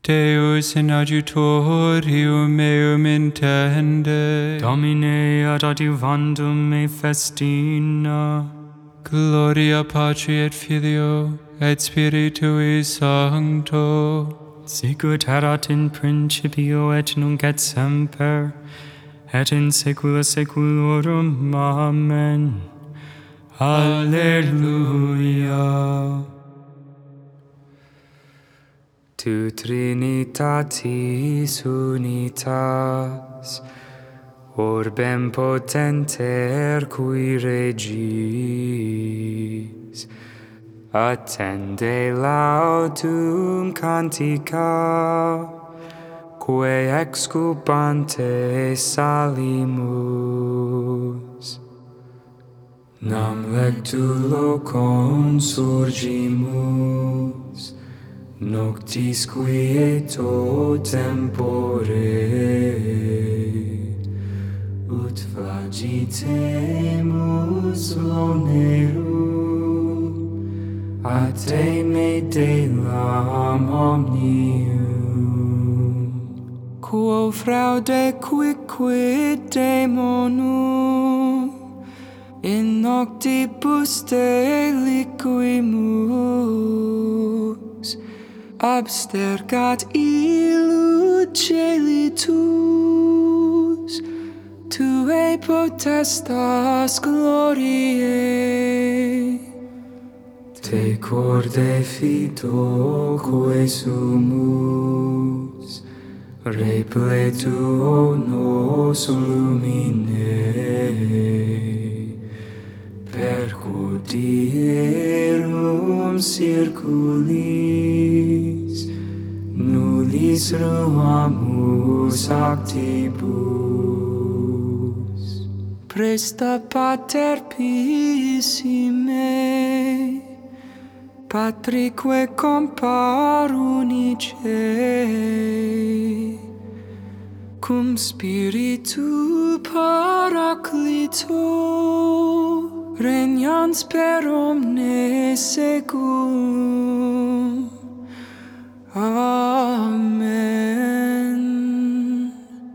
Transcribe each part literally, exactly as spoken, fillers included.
Deus in adjutorium meum intende. Domine ad adjuvandum me festina. Gloria Patri et Filio et Spiritui Sancto. Sicut erat in principio et nunc et semper, et in saecula saeculorum. Amen. Alleluia. Tu Trinitatis unitas, orbem potenter cui regis, attende laudum cantica, quae excubante salimus. Nam lectulo consurgimus, noctis quieto tempore, ut flagitemus onerum, a te medelam omnium. Quo fraude quicquid demonum, in noctibus deliquimus, abstergat illud celitus, tue potestas gloriae. Te corde fidoque sumus, repletuo nos lumine, percudierum circulis, nullis ruamus actibus. Presta pater pissime, Patrique compar unice, cum spiritu paraclito, regnans per omnes saeculum. Amen.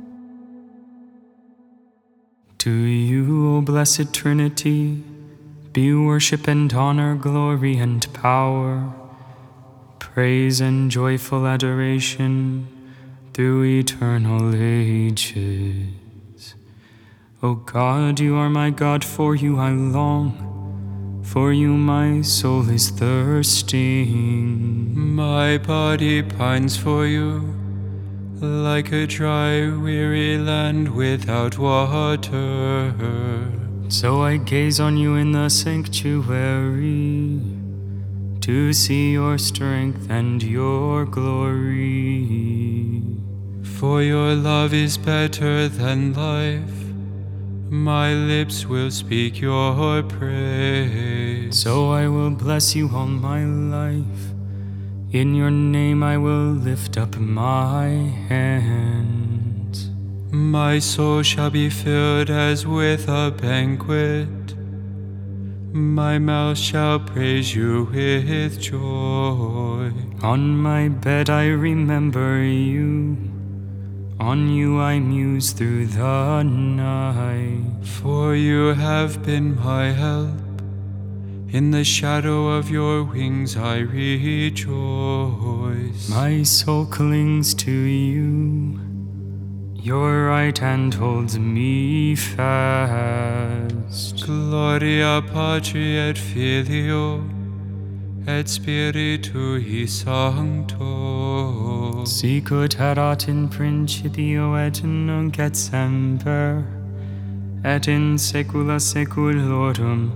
To you, O blessed Trinity, be worship and honor, glory and power, praise and joyful adoration through eternal ages. O God, you are my God, for you I long, for you my soul is thirsting. My body pines for you, like a dry, weary land without water. So I gaze on you in the sanctuary, to see your strength and your glory. For your love is better than life, my lips will speak your praise. So I will bless you all my life, in your name I will lift up my hands. My soul shall be filled as with a banquet, my mouth shall praise you with joy. On my bed I remember you, on you I muse through the night. For you have been my help, in the shadow of your wings I rejoice. My soul clings to you, your right hand holds me fast. Gloria Patri et Filio et Spiritui Sancto. Sicut erat in principio et nunc et semper, et in saecula saeculorum.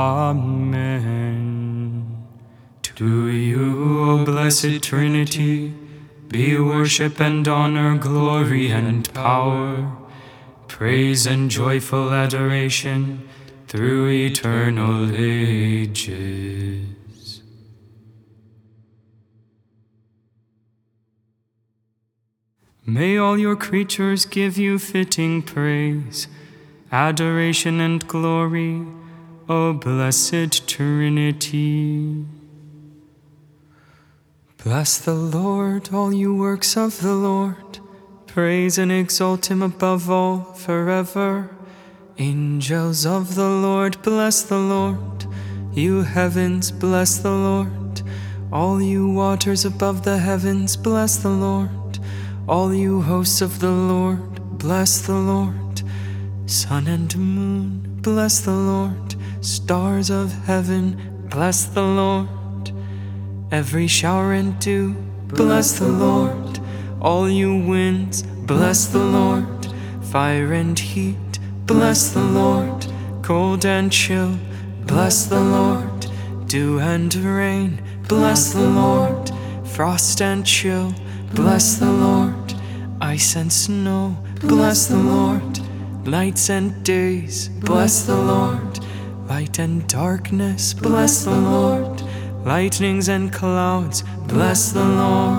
Amen. To you, O blessed Trinity, be worship and honor, glory and power, praise and joyful adoration through eternal ages. May all your creatures give you fitting praise, adoration and glory, O blessed Trinity. Bless the Lord, all you works of the Lord. Praise and exalt him above all forever. Angels of the Lord, bless the Lord. You heavens, bless the Lord. All you waters above the heavens, bless the Lord. All you hosts of the Lord, bless the Lord. Sun and moon, bless the Lord. Stars of heaven, bless the Lord. Every shower and dew, bless the Lord. All you winds, bless the Lord. Fire and heat, bless the Lord. Cold and chill, bless the Lord. Dew and rain, bless the Lord. Frost and chill, bless the Lord. Ice and snow, bless the Lord. Nights and days, bless the Lord. Light and darkness, bless the Lord. Lightnings and clouds, bless the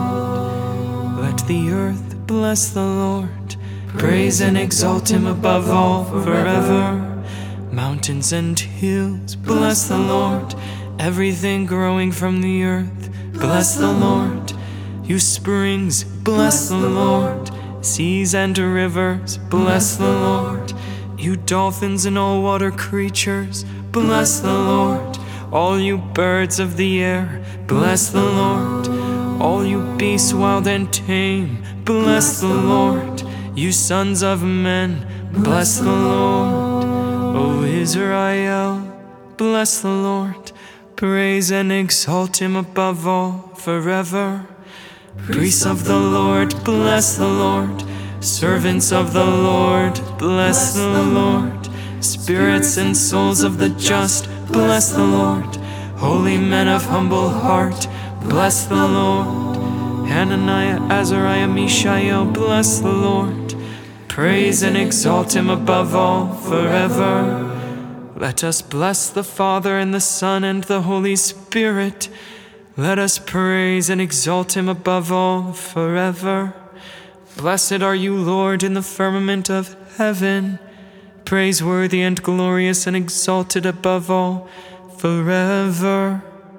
Lord. Let the earth bless the Lord. Praise and exalt him above all forever. Mountains and hills, bless the Lord. Everything growing from the earth, bless the Lord. You springs, bless the Lord. Seas and rivers, bless the Lord. You dolphins and all water creatures, bless the Lord. All you birds of the air, bless the Lord. All you beasts wild and tame, bless the Lord. You sons of men, bless the Lord. O Israel, bless the Lord. Praise and exalt him above all forever. Priests of the Lord, bless the Lord. Servants of the Lord, bless the Lord. Spirits and souls of the just, bless the Lord. Holy men of humble heart, bless the Lord. Hananiah, Azariah, Mishael, bless the Lord. Praise and exalt him above all forever. Let us bless the Father and the Son and the Holy Spirit. Let us praise and exalt him above all forever. Blessed are you, Lord, in the firmament of heaven. Praiseworthy and glorious and exalted above all forever.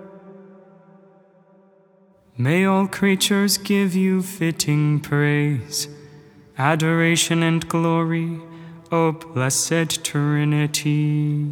May all creatures give you fitting praise, adoration and glory, O blessed Trinity.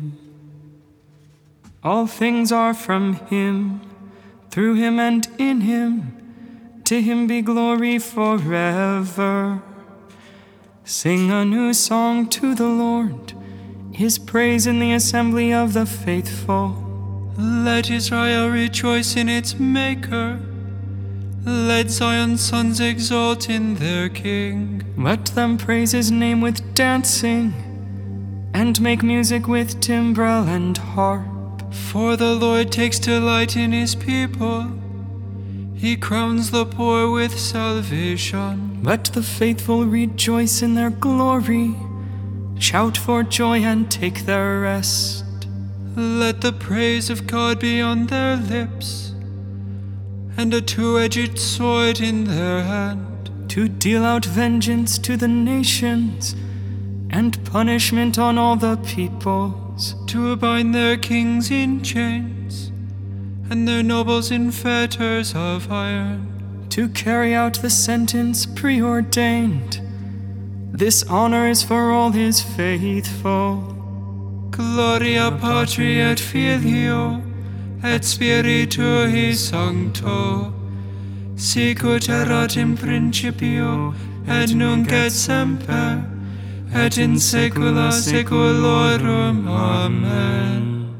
All things are from him, through him and in him. To him be glory forever. Sing a new song to the Lord, his praise in the assembly of the faithful. Let Israel rejoice in its Maker. Let Zion's sons exult in their King. Let them praise his name with dancing, and make music with timbrel and harp. For the Lord takes delight in his people. He crowns the poor with salvation. Let the faithful rejoice in their glory, shout for joy and take their rest. Let the praise of God be on their lips, and a two-edged sword in their hand, to deal out vengeance to the nations, and punishment on all the peoples, to bind their kings in chains, and their nobles in fetters of iron, to carry out the sentence preordained. This honor is for all his faithful. Gloria Patri et Filio et Spiritui Sancto, sic ut erat in principio, et nunc et semper, et in saecula saeculorum. Amen.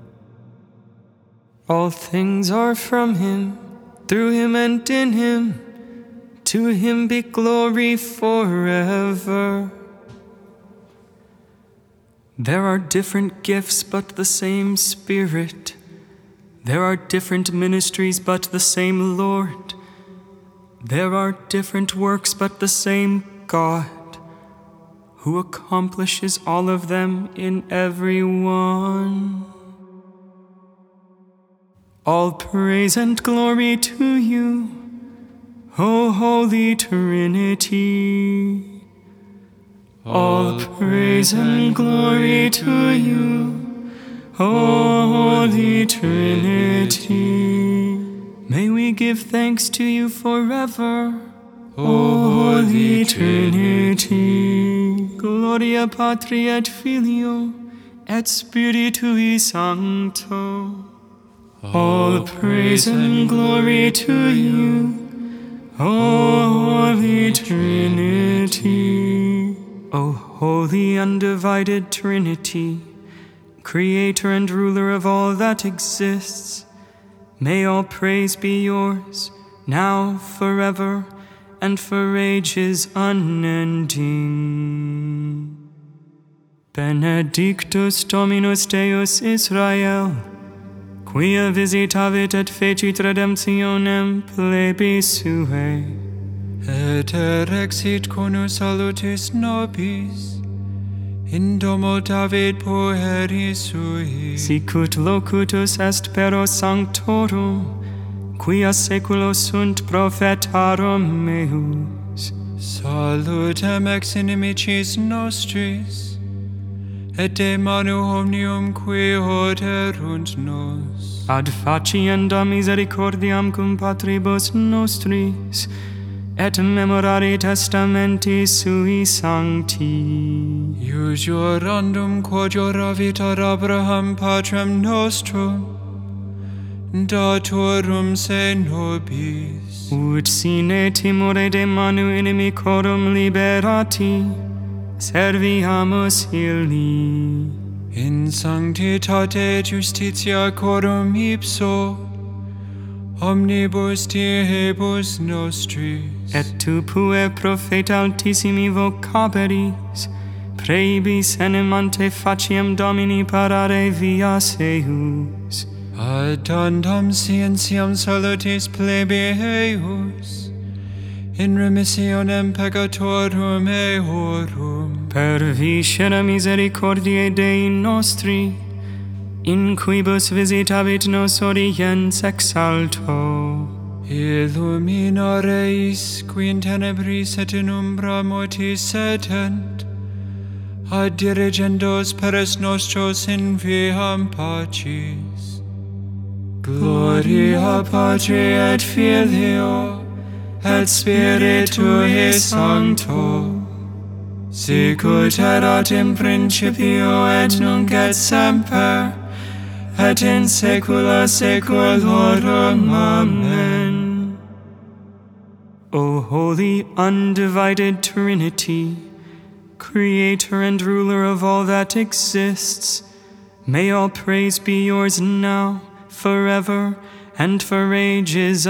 All things are from him, through him and in him. To him be glory forever. There are different gifts, but the same Spirit. There are different ministries, but the same Lord. There are different works, but the same God, who accomplishes all of them in every one. All praise and glory to you, O Holy Trinity. All praise and glory to you, O Holy Trinity. may we give thanks to you forever. O Holy Trinity, Gloria Patri et Filio, et Spiritui Sancto, all praise and glory to you, O Holy Trinity. O Holy Undivided Trinity, Creator and Ruler of all that exists, may all praise be yours, now, forever, and for ages unending. Benedictus Dominus Deus Israel, quia visitavit et fecit redemptionem plebis suae, et erexit conus salutis nobis, in domo David pueri sui. sicut locutus est pero sanctorum, quia saeculo sunt prophetarum meus. Salutem ex inimicis nostris, et de manu omnium qui oderunt nos. Ad facienda misericordiam cum patribus nostris, et memorare testamenti sui sancti. Iusiorandum quod oravit ad Abraham patrem nostrum, datorum se nobis. Ut sine timore de manu inimicorum liberati, serviamus illi. In sanctitate justitia corum ipso, omnibus diebus nostris. Et tu pue profeta altissimi vocaberis, praebis enim ante faciem Domini parare vias eius. Ad tandam scientiam salutis plebi eius, in remissionem peccatorum eorum. Per viscera misericordiae Dei nostri, in quibus visitavit nos oriens ex alto. Illumina reis, qui in tenebris et in umbra mortis setent, ad dirigendos peres nostros in viam pacis. Gloria Patri et Filio, et Spiritui Sancto, sicut erat in principio et nunc et semper, et in saecula saeculorum. Amen. O Holy Undivided Trinity, Creator and Ruler of all that exists, may all praise be yours now, forever, and for ages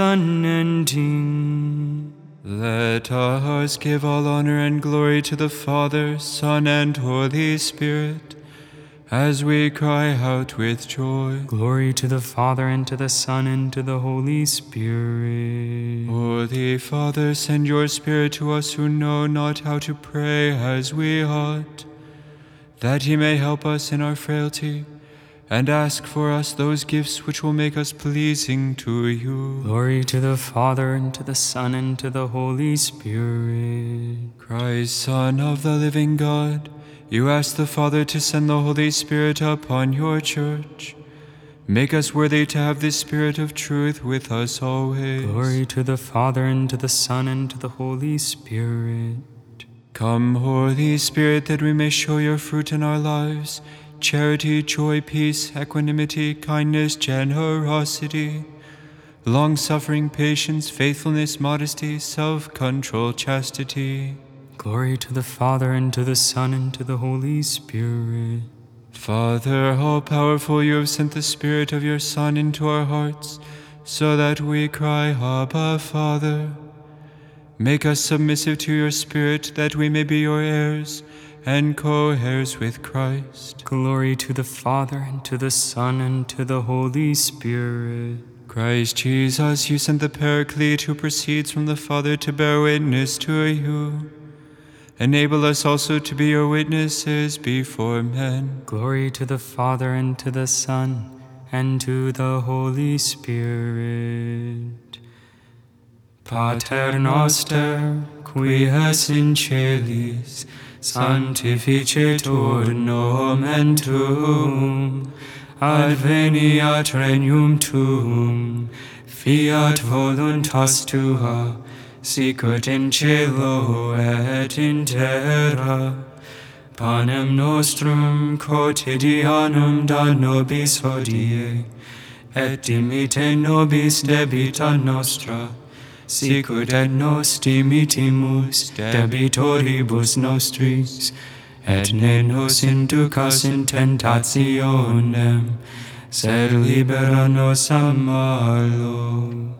unending. Let us give all honor and glory to the Father, Son, and Holy Spirit, as we cry out with joy. Glory to the Father, and to the Son, and to the Holy Spirit. Holy Father, send your Spirit to us who know not how to pray as we ought, that he may help us in our frailty, and ask for us those gifts which will make us pleasing to you. Glory to the Father, and to the Son, and to the Holy Spirit. Christ, Son of the living God, you asked the Father to send the Holy Spirit upon your church. Make us worthy to have this Spirit of truth with us always. Glory to the Father, and to the Son, and to the Holy Spirit. Come, Holy Spirit, that we may show your fruit in our lives: charity, joy, peace, equanimity, kindness, generosity, long-suffering, patience, faithfulness, modesty, self-control, chastity. Glory to the Father, and to the Son, and to the Holy Spirit. Father, all-powerful, you have sent the Spirit of your Son into our hearts, so that we cry, Abba, Father. Make us submissive to your Spirit, that we may be your heirs and co-heirs with Christ. Glory to the Father, and to the Son, and to the Holy Spirit. Christ Jesus, you sent the Paraclete who proceeds from the Father to bear witness to you. Enable us also to be your witnesses before men. Glory to the Father, and to the Son, and to the Holy Spirit. Pater noster, qui es in celis, sanctificetur nomen tuum, adveniat regnum tuum, Fiat voluntas tua, sicut in cielo et in terra. Panem nostrum quotidianum da nobis hodie, et dimitte nobis debita nostra, sicut et nos dimitimus debitoribus nostris, et ne nos inducas in tentationem, sed libera nos a malo.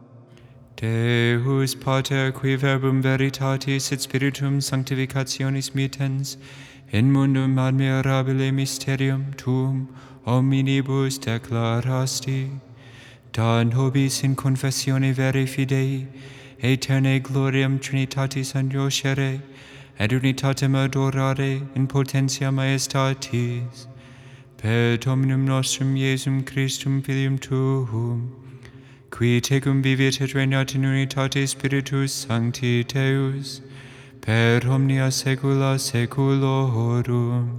Deus Pater, qui verbum veritatis et spiritum sanctificationis mitens, in mundum admirabile mysterium tuum hominibus declarasti, da nobis in confessione vere fidei, aeternae gloriam Trinitatis agnoscere, et unitatem adorare in potentia majestatis, per Dominum nostrum Iesum Christum Filium tuum, qui tecum vivit et regnat in unitate Spiritus Sancti Deus, per omnia saecula saeculorum.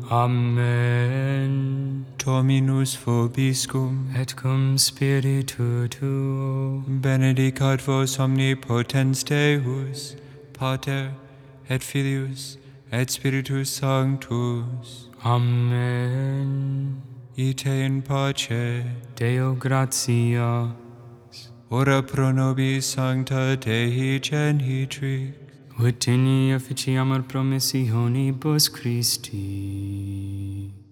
Amen. Dominus vobiscum, Et cum spiritu tuo, benedicat vos omnipotens Deus, Pater, et Filius, et Spiritus Sanctus. Amen. Ite in pace. Deo gratias. Ora pro nobis sancta Dei genitrix, Ut in officiamur promissionibus Christi.